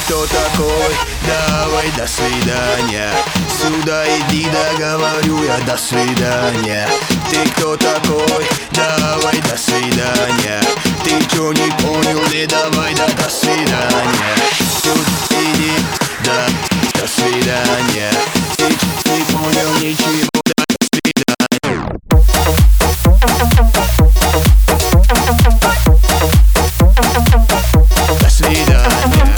кто такой? Давай, до свидания. Сюда иди, да говорю я, до свидания. Ты кто такой? Давай, до свидания. Ты чё не понял, да давай, да до свидания. Тут иди, да, до свидания. Ты чё не понял ничего, до свидания. До свидания.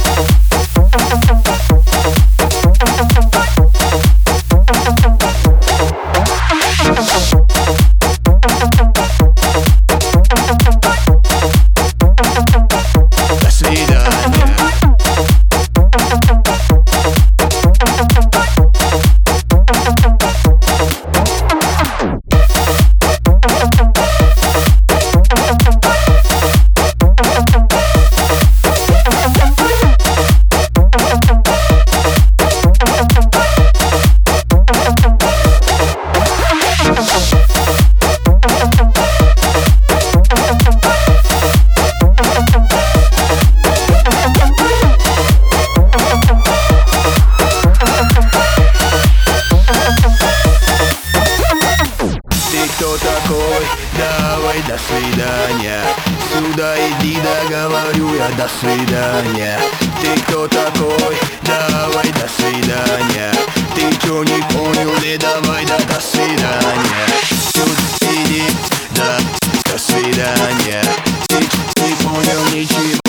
Кто такой? Давай, до свидания. Сюда иди, да говорю я, до свидания. Ты кто такой? Давай, до свидания. Ты чё не понял, да давай, да до свидания. Тут иди, да, до свидания. Ты чё не понял ничего.